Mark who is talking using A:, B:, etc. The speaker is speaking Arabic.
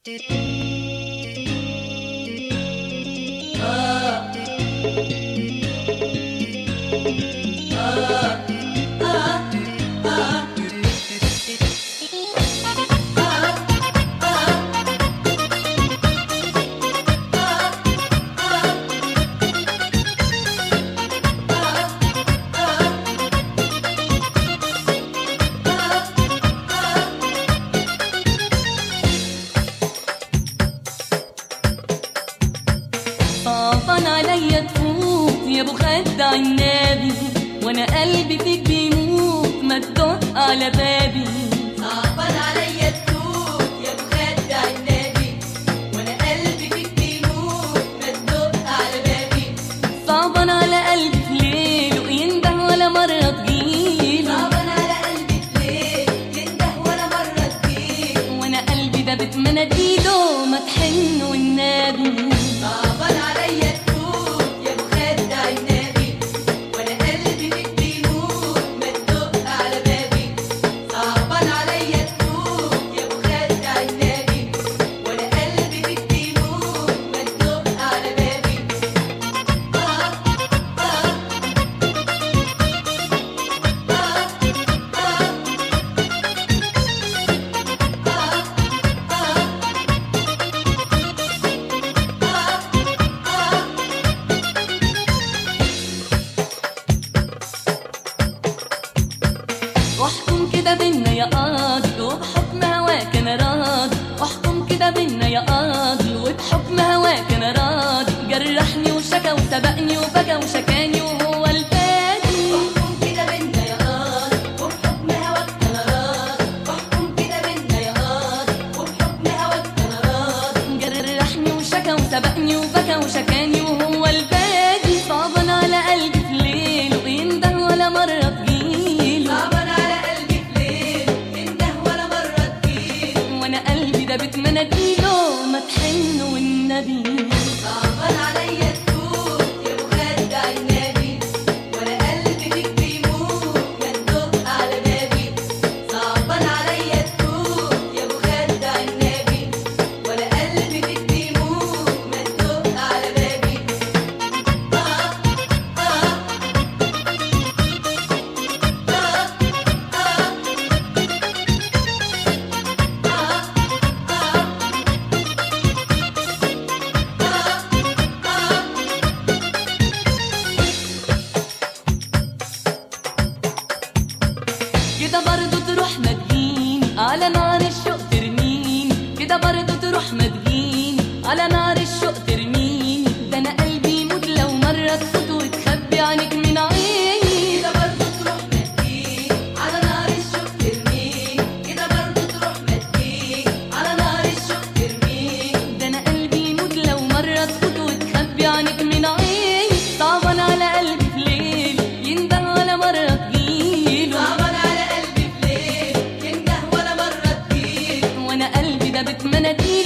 A: صعبان عليا تفوت يا ابو خدع النبي، وانا قلبي فيك بيموت ما تدق على بابي.
B: صعبان عليا تفوت يا ابو خدع النبي، وانا قلبي فيك بيموت ما تدق على بابي.
A: صعبان على قلبي في ليله ينده ولا مرة تجيله،
B: صعبان على قلبي في ليل ينده ولا مرة تجيله،
A: وانا قلبي ده بيت مناديله ما تحن والنبي.
B: صعبان عليا تفوت يا ابو خدع النبي، وانا قلبي فيك بيموت ما تدق على بابي. صعبان عليا تفوت يا ابو خدع النبي، وانا قلبي فيك بيموت ما تدق على بابي.
A: واحكم كده بينا يا قاضي وبحكم هواك انا راضي، واحكم كده بينا يا قاضي وبحكم هواك انا راضي. جرحني وشكى وسبقني وبكى وشكاني وهو الباقي.
B: واحكم كده بينا يا قاضي وبحكم هواك انا راضي، واحكم كده بينا يا قاضي وبحكم هواك انا راضي.
A: جرحني وشكى وسبقني وبكى وشكاني وهو الباقي. صعبان على قلبي في ليله ينده ولا مرة تجيله،
B: صعبان على قلبي في ليل ينده ولا مرة تجيله،
A: وانا قلبي ده بيت مناديله ما تحن والنبي.
B: صعبان عليا تفوت يا ابو خدع النبي، وانا قلبي فيك بيموت ما تدق على بابي. صعبان عليا تفوت يا ابو خدع النبي، وانا قلبي فيك بيموت ما تدق على بابي.
A: كده برضو تروح ما تجيني على نار الشوق ترميني، كده برضو تروح ما تجيني على نار الشوق ترميني. ده انا قلبي يموت لو مرة تفوت وتخبي عنك من عيني.
B: كده برضه تروح ما تجيني على نار الشوق ترميني، كده برضه تروح ما تجيني على نار الشوق ترميني.
A: ده انا قلبي يموت لو مرة تفوت وتخبي عنك من عيني. صعبان على قلبي في ليل ينده ولا مرة تجيله،
B: صعبان على قلبي في ليل ينده ولا مرة تجيله،
A: وانا قلبي ده بيت مناديله